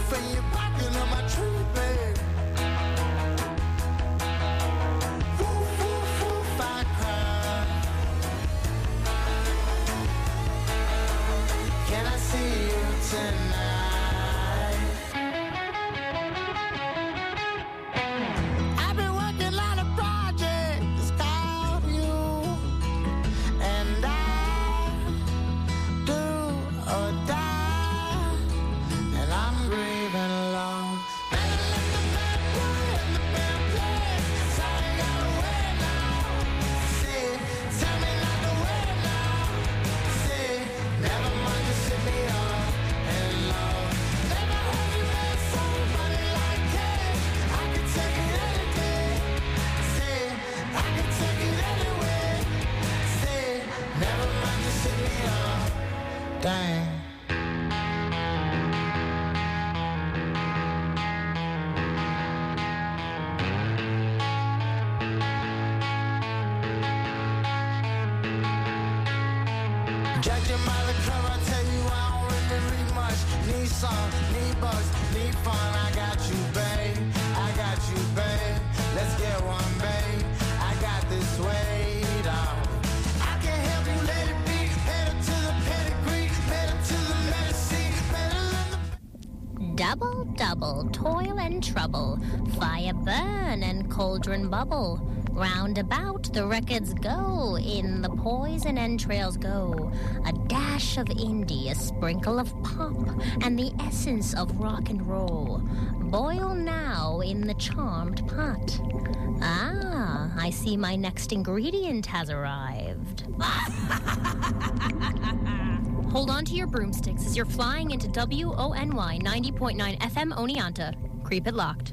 and you're barking on my tree, babe. Woof, woof, woof, I cry. Can I see you tonight? I've been working on a project that's called you, and I do or die, and I'm grieving alone. Better let the bad boy in the bad place. So I ain't gotta wait now. See, tell me not to wait now. See, never mind, just hit me up and love. Never heard you let somebody like it. I can take it any day. See, I can take it anyway. See, never mind, just hit me up. Dang. Judging by the cover, I tell you I don't really read much. Need song, need bugs, need fun. I got you, babe. I got you, babe. Let's get one, babe. I got this weight off. I can help you let it be. Head up to the pedigree, head up to the medicine, better than the Double, double, toil and trouble, fire burn and cauldron bubble. Roundabout the records go, in the poison entrails go. A dash of indie, a sprinkle of pop, and the essence of rock and roll. Boil now in the charmed pot. Ah, I see my next ingredient has arrived. Hold on to your broomsticks as you're flying into WONY 90.9 FM Oneonta. Creep it locked.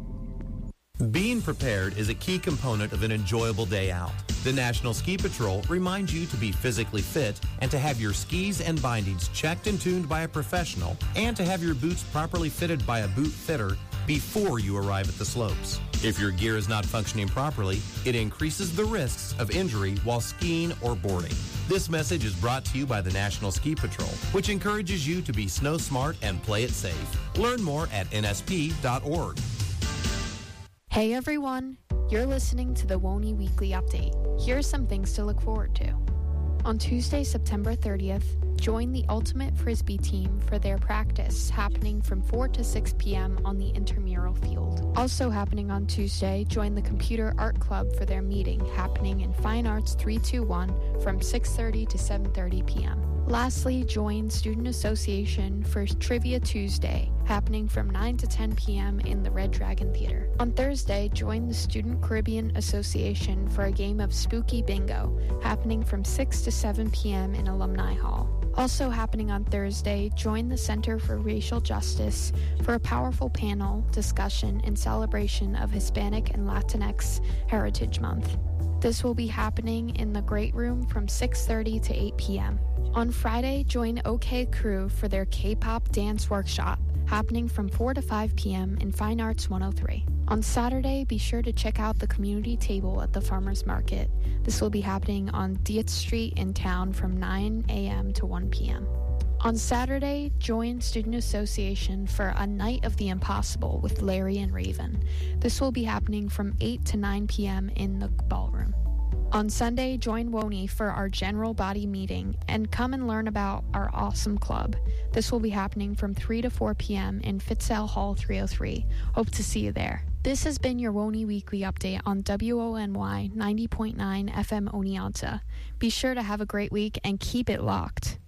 Being prepared is a key component of an enjoyable day out. The National Ski Patrol reminds you to be physically fit and to have your skis and bindings checked and tuned by a professional and to have your boots properly fitted by a boot fitter before you arrive at the slopes. If your gear is not functioning properly, it increases the risks of injury while skiing or boarding. This message is brought to you by the National Ski Patrol, which encourages you to be snow smart and play it safe. Learn more at nsp.org. Hey everyone, you're listening to the WONY Weekly Update. Here are some things to look forward to. On Tuesday, September 30th, join the Ultimate Frisbee team for their practice happening from 4 to 6 p.m. on the intramural field. Also happening on Tuesday, join the Computer Art Club for their meeting happening in Fine Arts 321 from 6:30 to 7:30 p.m. Lastly, join Student Association for Trivia Tuesday, happening from 9 to 10 p.m. in the Red Dragon Theater. On Thursday, join the Student Caribbean Association for a game of Spooky Bingo, happening from 6 to 7 p.m. in Alumni Hall. Also happening on Thursday, join the Center for Racial Justice for a powerful panel discussion in celebration of Hispanic and Latinx Heritage Month. This will be happening in the Great Room from 6:30 to 8 p.m. On Friday, join OK Crew for their K-pop dance workshop, happening from 4 to 5 p.m. in Fine Arts 103. On Saturday, be sure to check out the community table at the Farmers Market. This will be happening on Dietz Street in town from 9 a.m. to 1 p.m. On Saturday, join Student Association for a Night of the Impossible with Larry and Raven. This will be happening from 8 to 9 p.m. in the ballroom. On Sunday, join WONY for our general body meeting and come and learn about our awesome club. This will be happening from 3 to 4 p.m. in Fitzell Hall 303. Hope to see you there. This has been your WONY Weekly Update on WONY 90.9 FM Oneonta. Be sure to have a great week and keep it locked.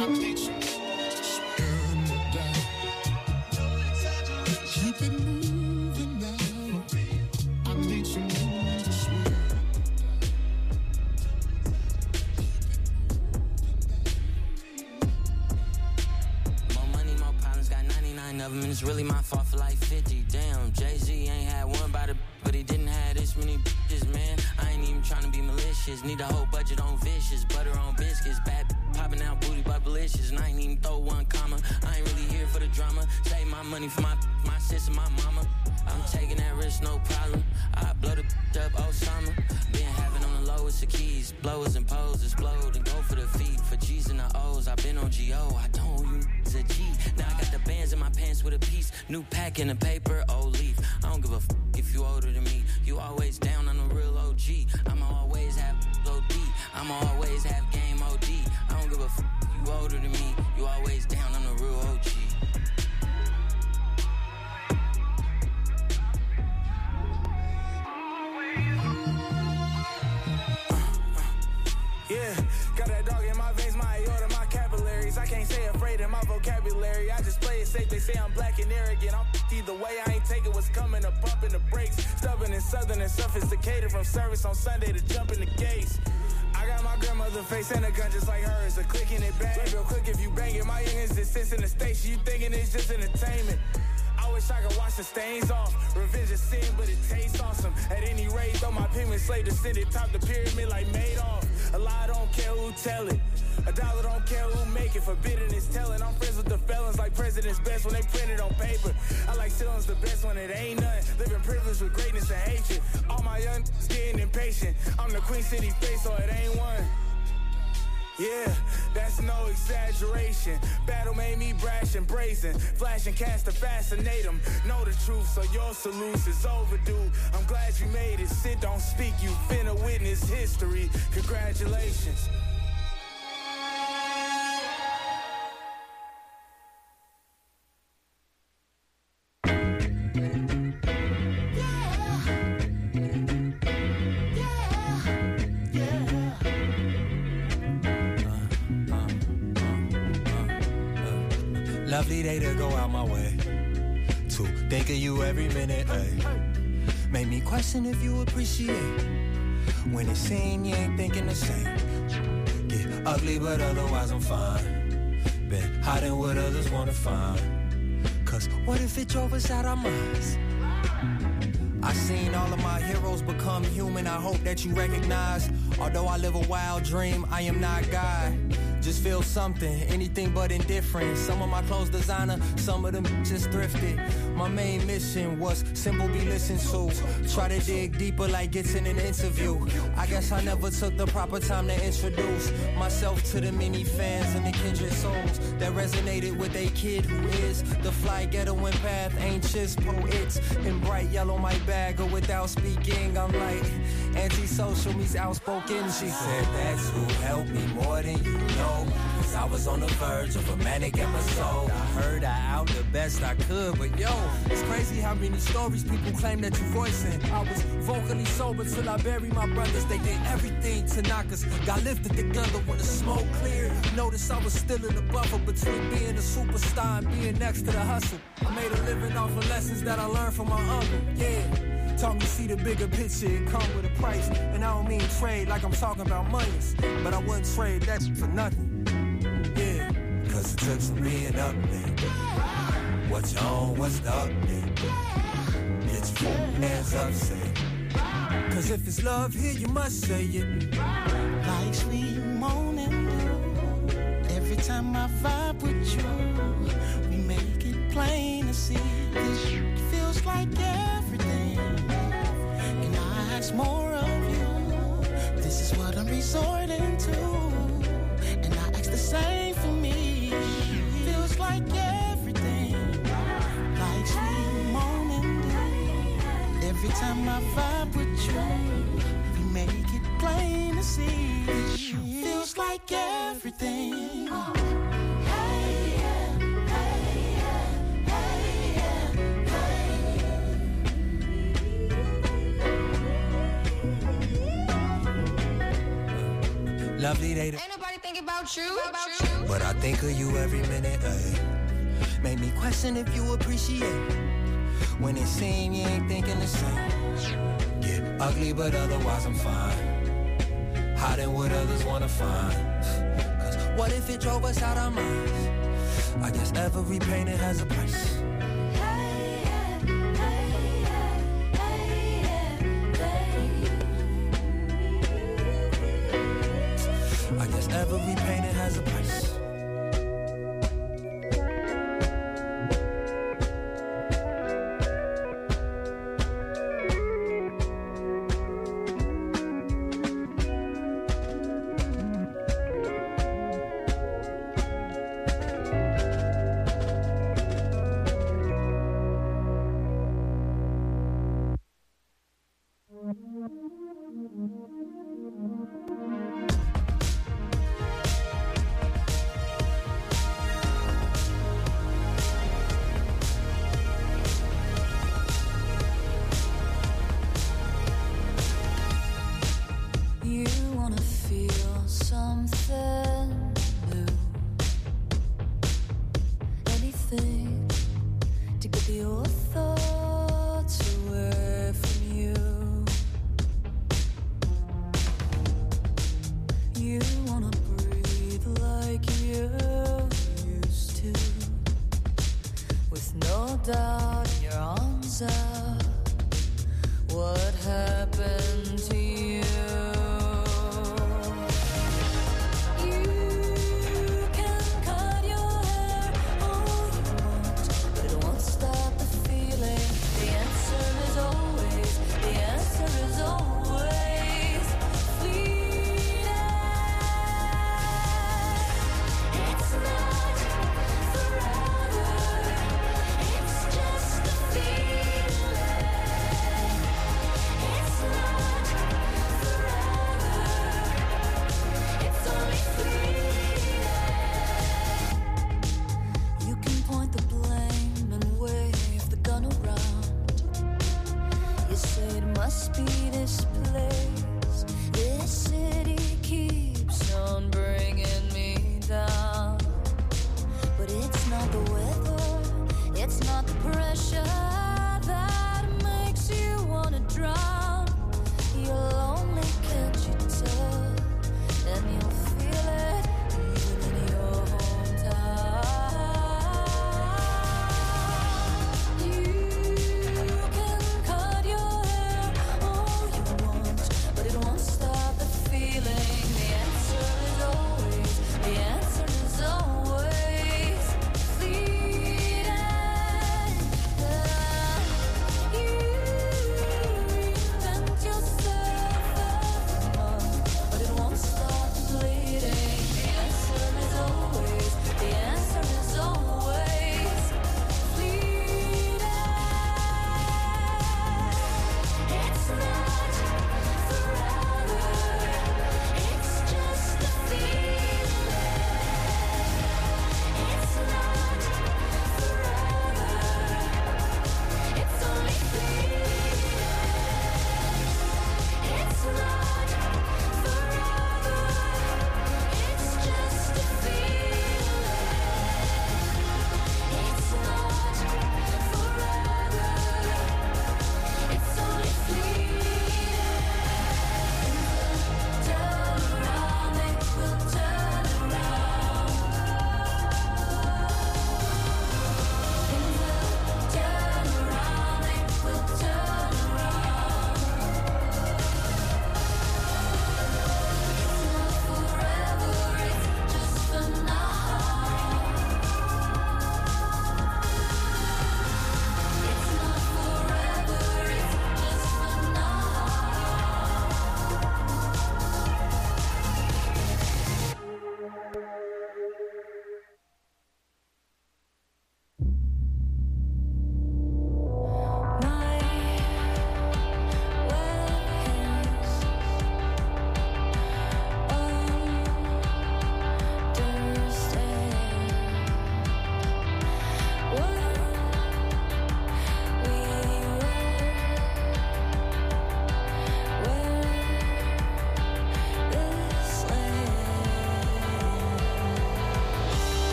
I need some more to spend the day. Keep it moving now. I need some more to spend. More money, more problems, got 99 of them, and it's really my fault for like 50. Damn, Jay-Z ain't had one by the but he didn't have this many bitches, man. I ain't even trying to be malicious. Need a whole budget on vicious, butter on biscuits, bad popping out booty bubblicious, and I ain't even throw one comma. I ain't really here for the drama. Save my money for my sis and my mama. I'm taking that risk, no problem. I blow the up Osama. Been having on the lowest the keys, blowers and poses, explode and go for the feet. For G's and the O's, I been on G.O. I don't owe you a G. Now I got the bands in my pants with a piece. New pack in the paper, old leaf. I don't give a if you older than me. You always down on the real OG. I'ma always have OD. I'ma always have game OD. I don't give a you older than me. You always down on the real OG. Yeah, got that dog in my veins, my aorta, my capillaries. I can't say afraid in my vocabulary. I just play it safe, they say I'm black and arrogant. I'm either way, I ain't taking what's coming, a bump in the brakes. Stubborn and southern and sophisticated, from service on Sunday to jump in the gates. I got my grandmother face and a gun just like hers, a click in it bang. Real quick if you bang it, my youngins just sits in the station. You thinking it's just entertainment. I wish I could wash the stains off. Revenge is sin, but it tastes awesome. At any rate, though my pigment slave descended, top the pyramid like Madoff. A lie don't care who tell it. A dollar don't care who make it. Forbidden is telling. I'm friends with the felons like president's best when they print it on paper. I like ceilings the best when it ain't none. Living privilege with greatness and hatred. All my young getting impatient. I'm the Queen City face, so it ain't one. Yeah, that's no exaggeration. Battle made me brash and brazen. Flash and cast to fascinate them. Know the truth, so your salute is overdue. I'm glad you made it. Sit, don't speak. You finna witness history. Congratulations. Lovely day to go out my way to think of you every minute, ay. Made me question if you appreciate when it's seen you ain't thinking the same. Get ugly but otherwise I'm fine. Been hiding what others wanna find. Cause what if it drove us out our minds? I seen all of my heroes become human. I hope that you recognize. Although I live a wild dream, I am not God. Just feel something, anything but indifferent. Some of my clothes designer, some of them just thrifted. My main mission was simple, be listened to. Try to dig deeper like it's in an interview. I guess I never took the proper time to introduce myself to the many fans and the kindred souls that resonated with a kid who is the fly ghetto and path, anxious poets in bright yellow my bag. Or without speaking, I'm like antisocial meets outspoken. She said that's who helped me more than you know. Cause I was on the verge of a manic episode. I heard I out the best I could, but yo, it's crazy how many stories people claim that you voicing. I was vocally sober till I buried my brothers. They did everything to knock us. Got lifted together when the smoke cleared. Noticed I was still in the buffer between being a superstar and being next to the hustle. I made a living off of lessons that I learned from my uncle. Yeah. Taught me see the bigger picture, it come with a price. And I don't mean trade like I'm talking about monies, but I wouldn't trade that for nothing. Yeah, cause it took some being up there. What you own, what's the update? Get your hands up, say. Cause if it's love here, you must say it. Like sweet morning dew. Every time I vibe with you, we make it plain to see. This feels like everything. Can I ask more of you? This is what I'm resorting to. And I ask the same for me. Feels like everything. Like sweet morning dew. Every time I vibe with you, we make it plain to see. Feels like everything. Lovely day to... Ain't nobody thinking about you. But I think of you every minute, ayy. Make me question if you appreciate when it seem you ain't thinking the same. Get ugly, but otherwise I'm fine. Hiding what others wanna find. Cause what if it drove us out our minds? I guess every painting has a price. I guess every painting has a price. It's just a feeling.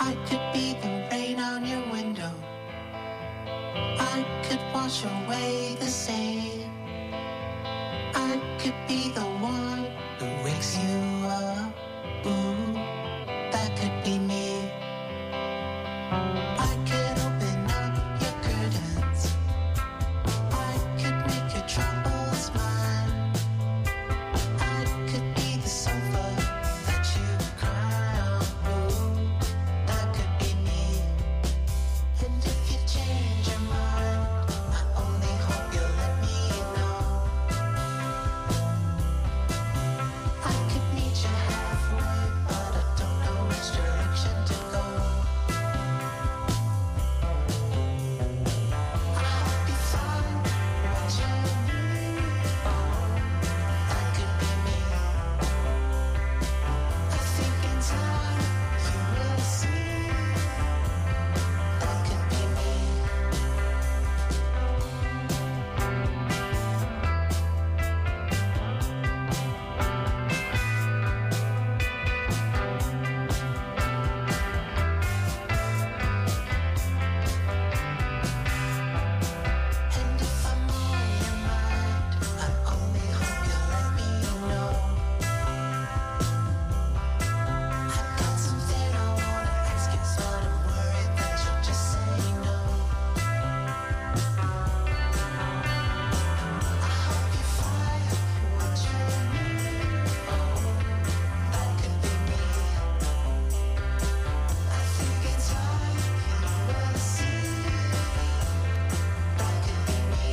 I could be the rain on your window. I could wash away the stain. I could be the one who wakes you up. Ooh, that could be me. I could open up your curtains. I could make your troubles mine. I could be the sofa that you cry on. Ooh, that could be me. And if you change your mind, I only hope you'll let me know. I could meet you halfway, but I don't know which direction to go. I hope you find what you need. That could be me. I think in time you will see. That could be me. And if I'm on your mind, I only hope you'll let me know. I've got something I wanna ask you, but I'm worried that you'll just say no. I hope you find what you need. Oh, that could be me. I think in time you will see. That could be me.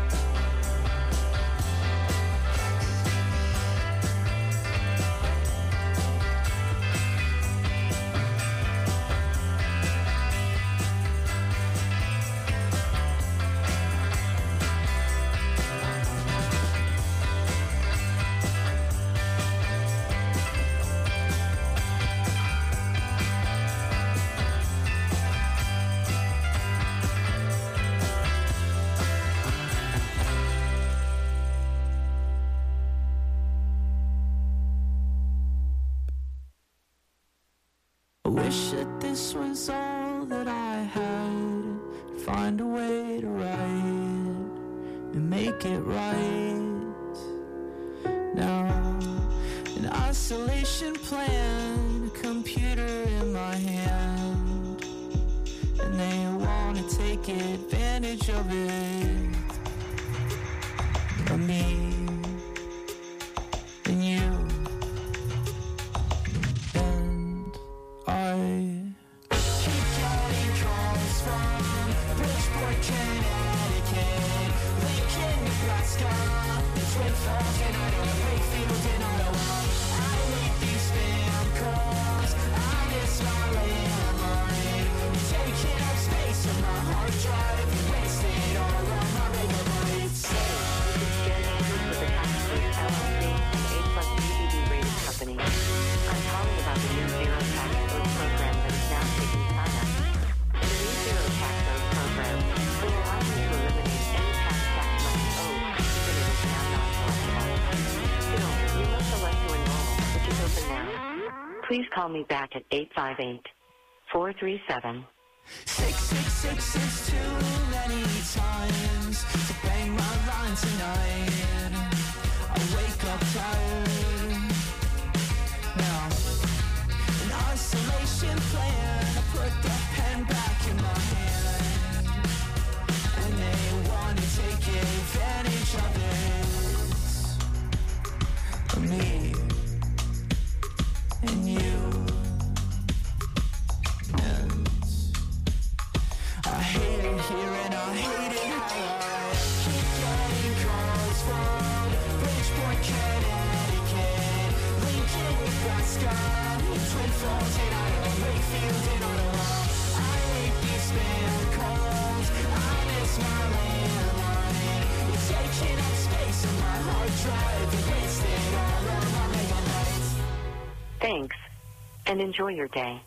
I wish that this was all that I had. Find a way to write and make it right. Now, an isolation plan, a computer in my hand, and they wanna take advantage of it. Of me and you. And I keep getting calls from Bridgeport, Connecticut, Lincoln, Nebraska, Twin Falls, and Idaho, Wakefield, and Ottawa. I hate these spam calls. I miss my landline. You're taking up space on my hard drive. You wasted all of my megabytes. I'm calling about the new Zero Tax Code program that is now taking sign-ups. The new Zero Tax Code program will allow you to eliminate any tax money owed, even if it's now not collectible. Still, you must elect to enroll, which is open now. Please call me back at 858-437. 666 is too many times to bang my line tonight. I wake up tired. Now, an isolation plan. I put the pen back in my hand, and they want to take advantage of it. For me and you. And I hate it here and I hate it how I keep getting calls from Bridgeport, Connecticut, Lincoln, Nebraska, Twin Falls, and Idaho, Wakefield, and Ottawa. I hate these spam calls. I miss my landline. You're taking up space on my hard drive. You wasted all of my megabytes. Thanks, and enjoy your day.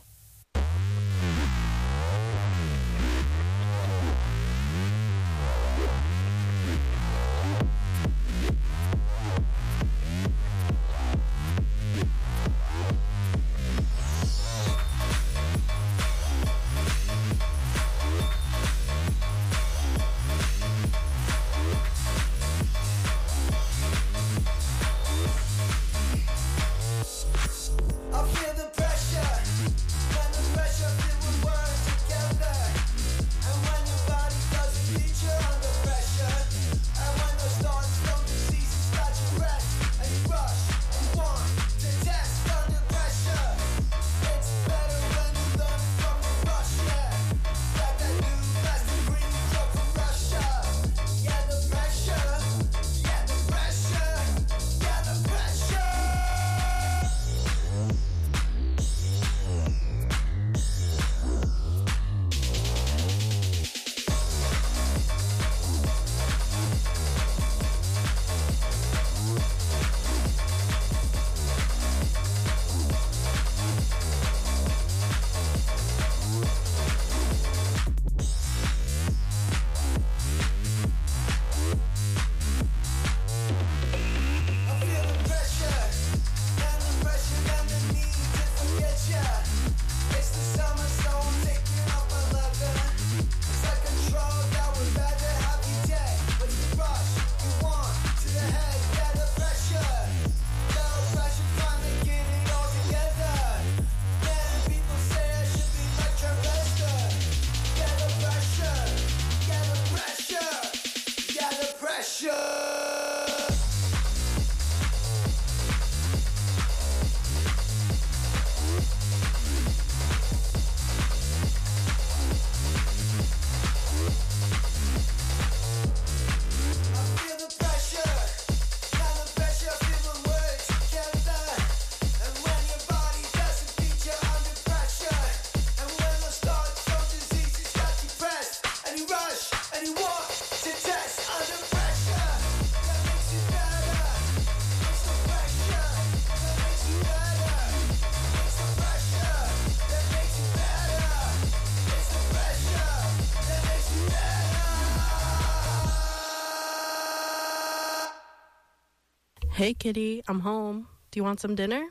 Hey, kitty, I'm home. Do you want some dinner?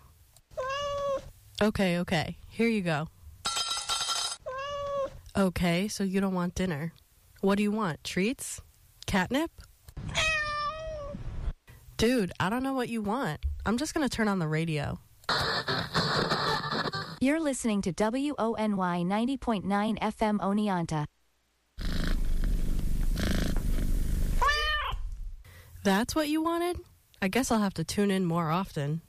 Okay. Here you go. Okay, so you don't want dinner. What do you want? Treats? Catnip? Dude, I don't know what you want. I'm just gonna turn on the radio. You're listening to WONY 90.9 FM Oneonta. That's what you wanted? I guess I'll have to tune in more often.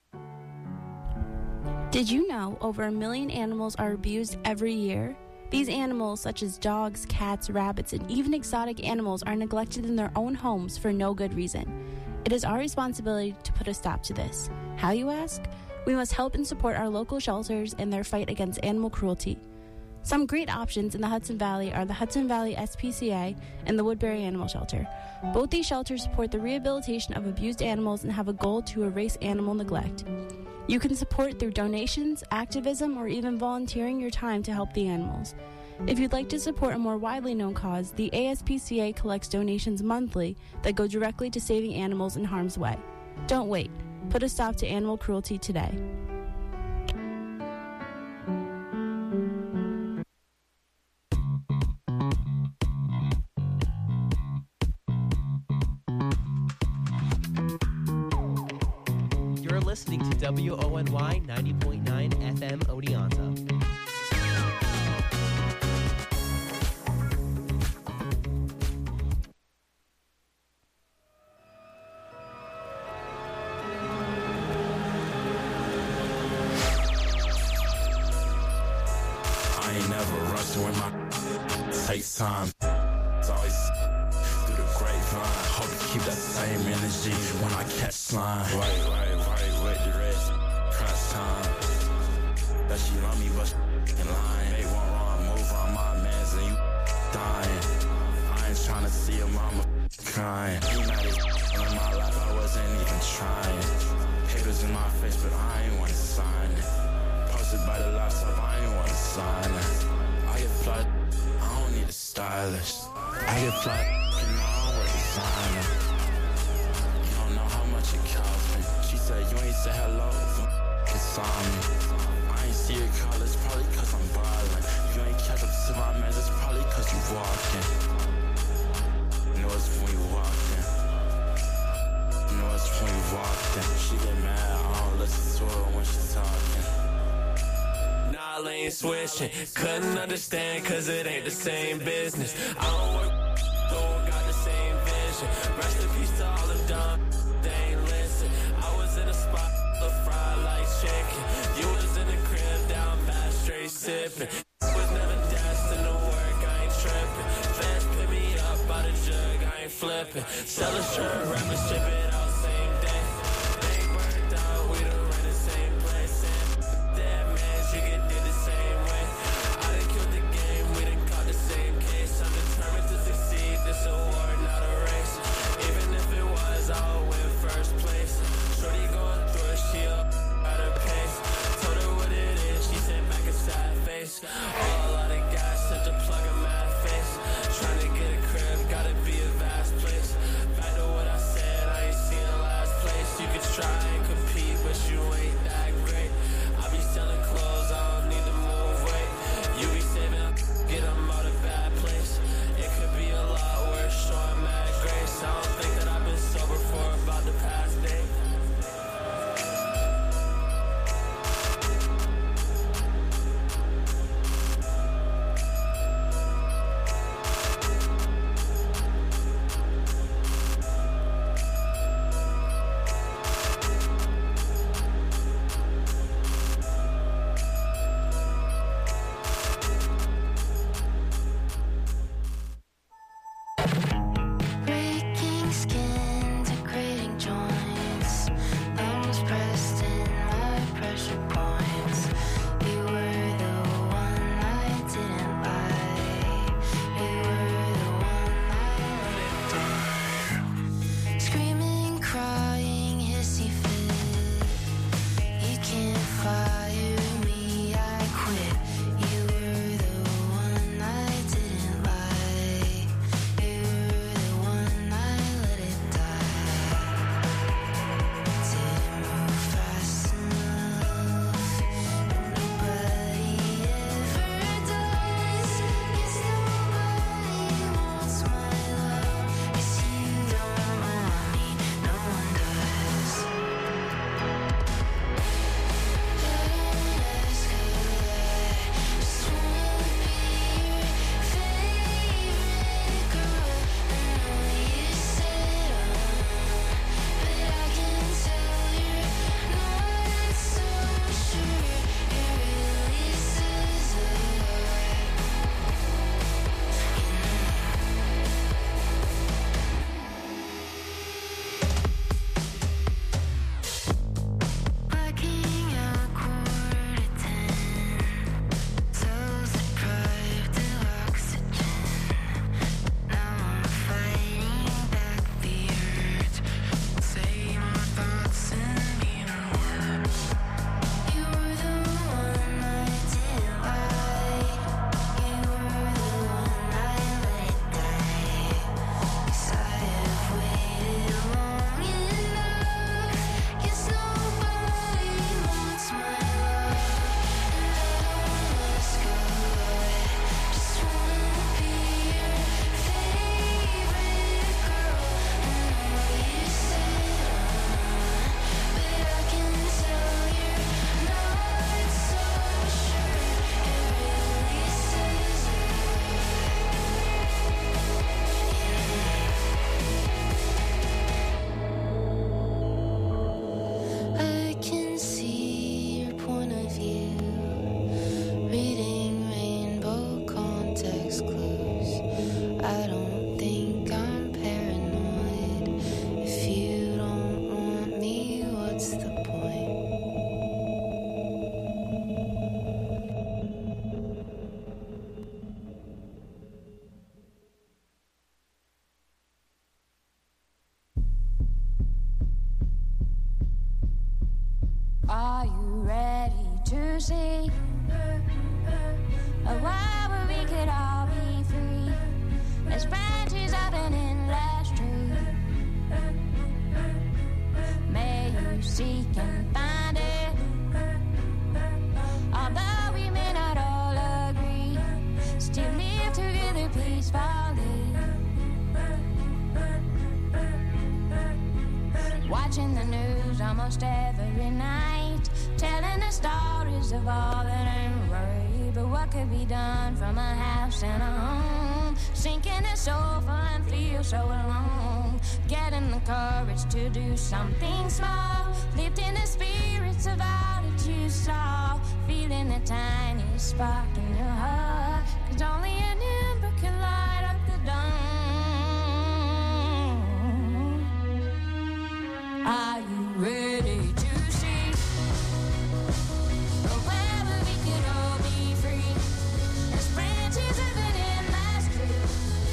Did you know over 1 million animals are abused every year? These animals, such as dogs, cats, rabbits, and even exotic animals, are neglected in their own homes for no good reason. It is our responsibility to put a stop to this. How, you ask? We must help and support our local shelters in their fight against animal cruelty. Some great options in the Hudson Valley are the Hudson Valley SPCA and the Woodbury Animal Shelter. Both these shelters support the rehabilitation of abused animals and have a goal to erase animal neglect. You can support through donations, activism, or even volunteering your time to help the animals. If you'd like to support a more widely known cause, the ASPCA collects donations monthly that go directly to saving animals in harm's way. Don't wait. Put a stop to animal cruelty today. You're listening to WONY 90.9 FM Oneonta. Takes time. It's always through the grapevine. Hope to keep that same energy when I catch slime. Right, the rest. Crunch time. That she love me, but she in line. Make one wrong move on my mans and you dying. I ain't trying to see a mama crying. He mad as in my life, I wasn't even trying. Papers in my face, but I ain't want to sign it. Posted by the laptop, I ain't want to sign it. I get flooded. I don't need a stylist. I get fly and I don't wear designer. You don't know how much it cost me. She said you ain't say hello, it's on me. I ain't see her call, it's probably cause I'm violent. You ain't catch up to my mans, it's probably cause you walking. You know it's when you walking. You know it's when you walking. She get mad, I don't listen to her when she talking. Nah, lane switching, couldn't understand cause it ain't the same business. I don't work, don't got the same vision. Rest in peace to all them dumb, they ain't listen. I was in a spot, fried like chicken. You was in the crib, down bad, straight sipping. Was never destined to work, I ain't tripping. Fans pick me up by the jug, I ain't flipping. Sell a shirt, wrap and ship it out same day. They ain't burned out, we done run the same place. Dead man, you get did the same way. I done killed the game, we done caught the same case. I'm determined to succeed, this a war, not a race. Even if it was, I'll win first place. Shorty going through it, she up at her pace. Told her what it is, she sent back a sad face. All out of gas, set to plug in my face. Trying to get a crib, gotta be a vast place. Back to what I said. see a world where we could all be free as branches of an endless tree. May you seek and find it, although we may not all agree, still live together peacefully. Watching the news almost every night, telling the stories of all that ain't right. But what could be done from a house and a home? Sinking the sofa and feel so alone. Getting the courage to do something small, lifting the spirits of all that you saw. Feeling the tiniest spark in your heart, 'cause only an ember can light up the dawn. Are you ready to see wherever we could all be free as branches of an endless tree?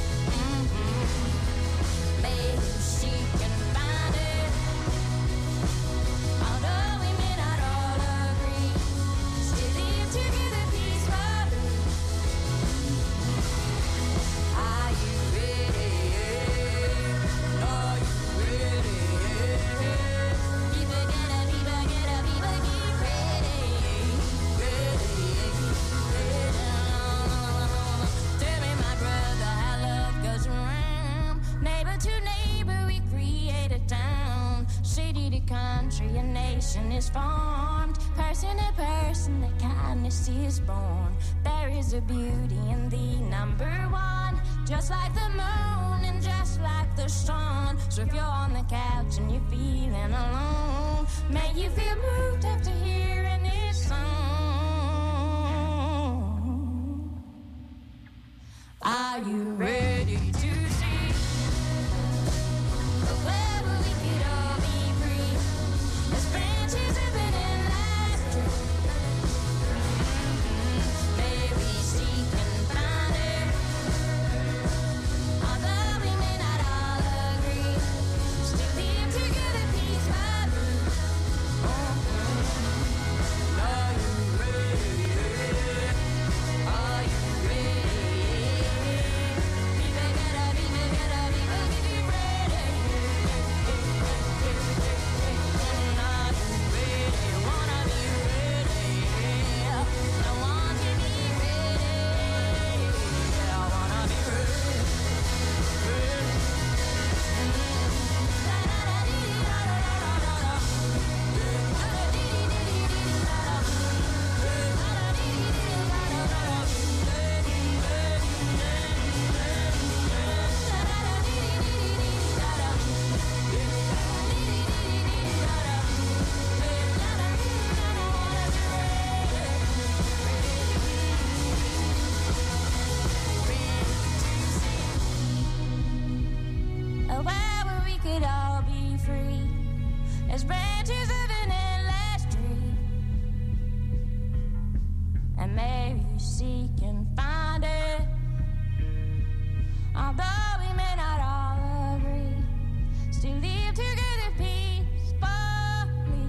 May you seek and find it, although we may not all agree, still live together peacefully. Are you ready? Are you ready? People get up, people get up, people get ready. Tell me, my brother, how love goes around. Neighbor to neighbor, we create a town. City to country, a nation is formed. Person to person, the kindness is born. There is a beauty in the number one, just like the moon and just like the sun. So if you're on the couch and you're feeling alone, may you feel moved after hearing this song. Are you ready to see wherever we could all be free as branches of an endless tree? May we seek and find it, although we may not all agree, still live together peacefully. Are you ready? Are you ready? People get up, people get up, people get ready. Are you ready? Wanna be ready? I want to be ready. I wanna be ready. A world where we could all be free as branches of an endless tree. And may you seek and find it, although we may not all agree, still live together peacefully.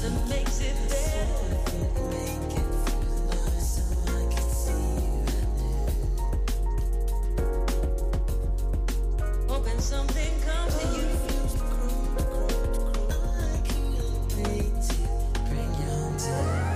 that makes it better. Hoping something comes to you. Bring you home tonight.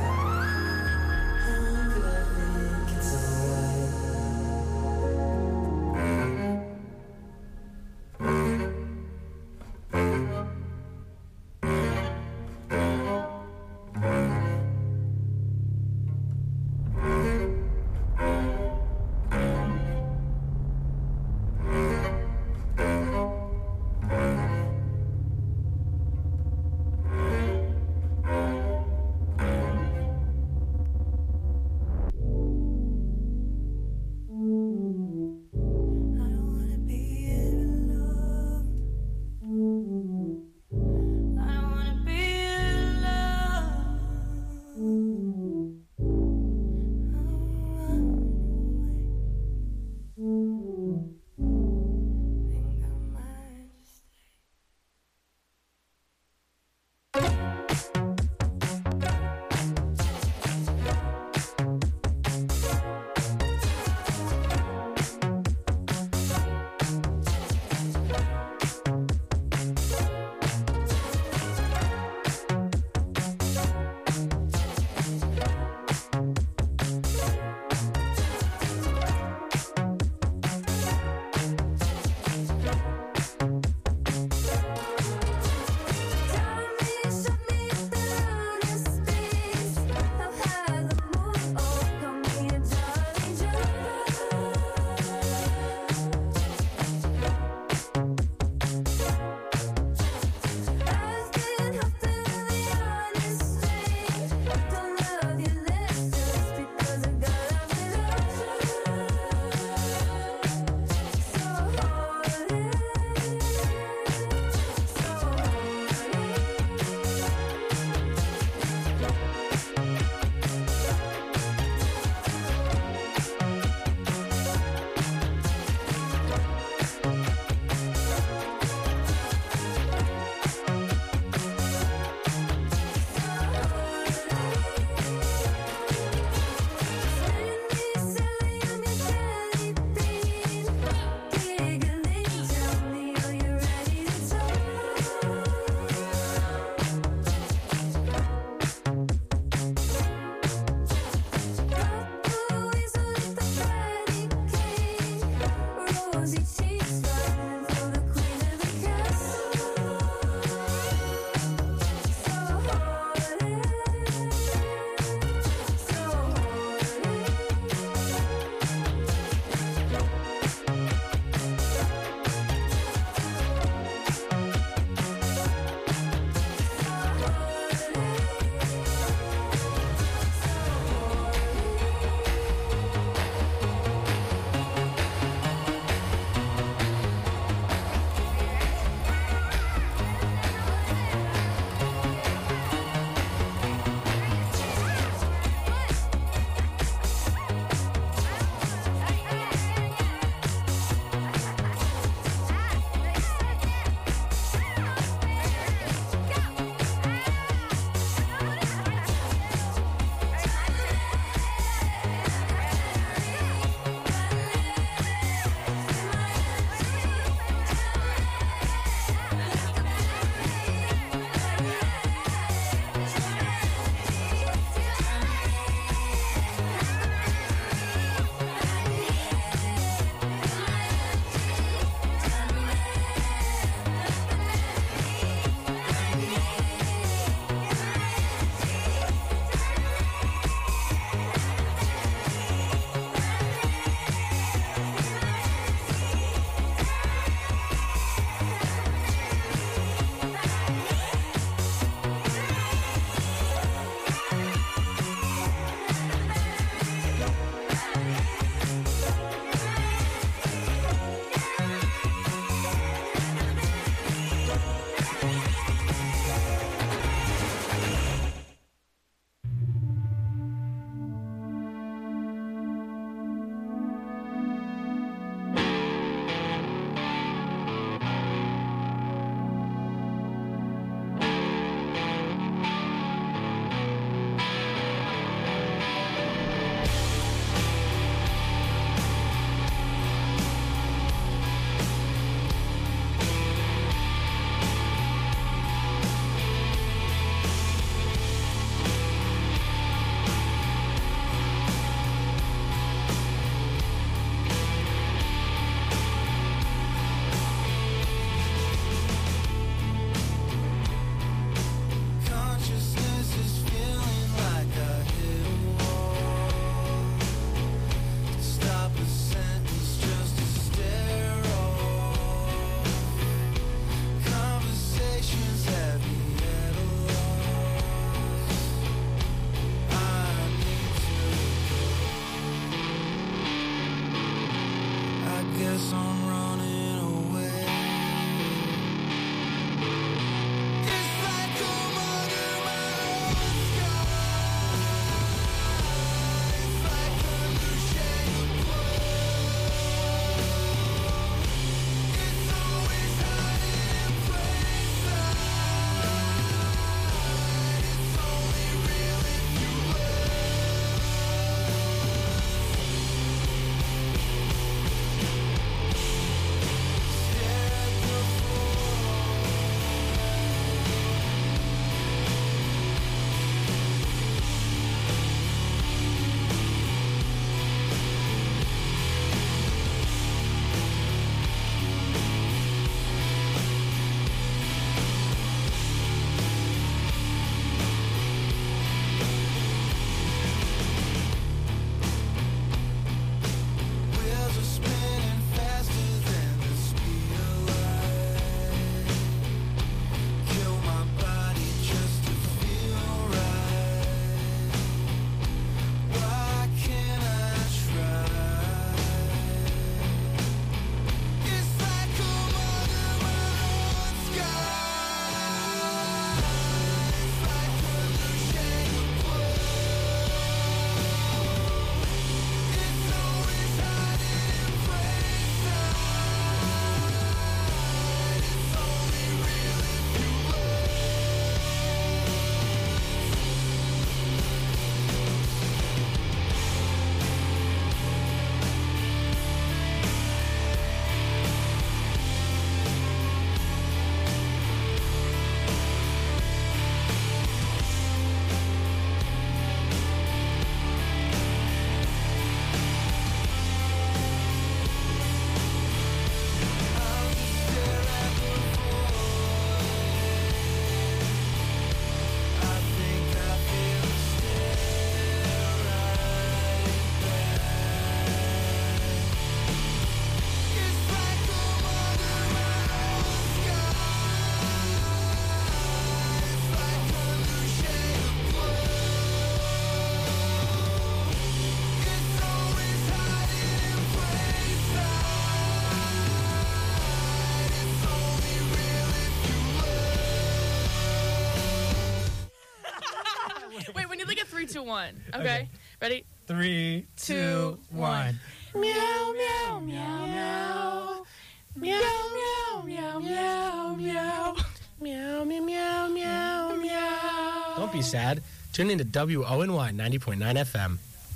2, 1. Okay. Ready? 3, 2, 1. Meow, meow, meow, meow. Meow, meow, meow, meow, meow. Meow, meow, meow, meow, meow. Don't be sad. Tune in to WONY 90.9 FM.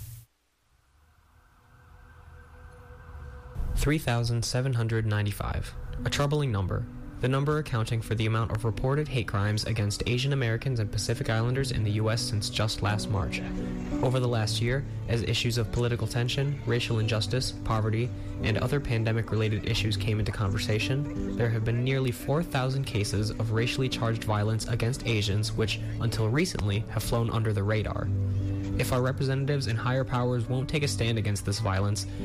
3,795. A troubling number. The number accounting for the amount of reported hate crimes against Asian Americans and Pacific Islanders in the U.S. since just last March. Over the last year, as issues of political tension, racial injustice, poverty, and other pandemic-related issues came into conversation, there have been nearly 4,000 cases of racially charged violence against Asians which, until recently, have flown under the radar. If our representatives and higher powers won't take a stand against this violence,